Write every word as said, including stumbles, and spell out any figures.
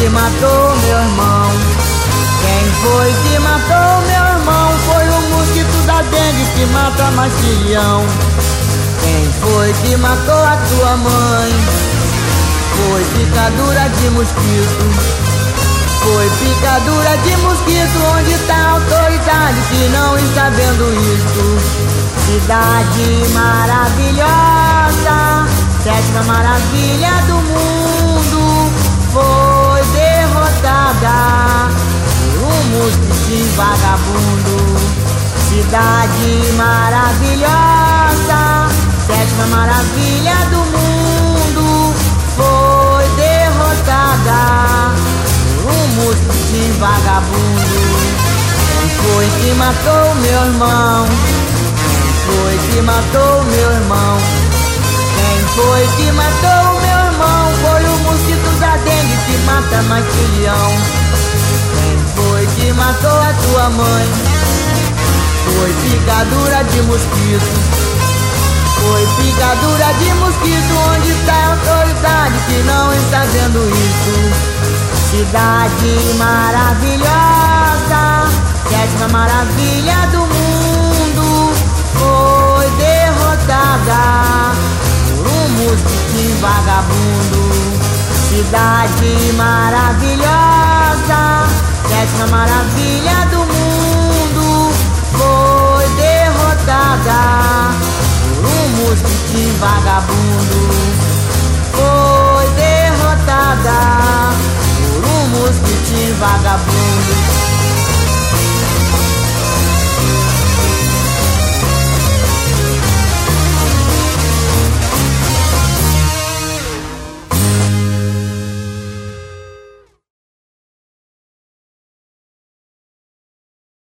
que matou meu irmão? Quem foi que matou meu irmão? Foi o mosquito da dengue que mata mais milhão. Quem foi que matou a tua mãe? Foi picadura de mosquito. Foi picadura de mosquito. Onde tá a autoridade que não está vendo isso? Cidade maravilhosa, sétima maravilha do mundo, foi derrotada por um mosquitinho vagabundo. Cidade maravilhosa, sétima maravilha do mundo, foi derrotada por um mosquitinho vagabundo. Quem foi que matou meu irmão? Foi que matou meu irmão? Quem foi que matou meu irmão? Foi o mosquito da dengue que mata mais milhão. Quem foi que matou a tua mãe? Foi picadura de mosquito. Foi picadura de mosquito. Onde está a autoridade que não está vendo isso? Cidade maravilhosa, sétima maravilha do mundo, foi derrotada por um mosquitinho vagabundo. Cidade maravilhosa, sétima maravilha do mundo, foi derrotada por um mosquitinho vagabundo.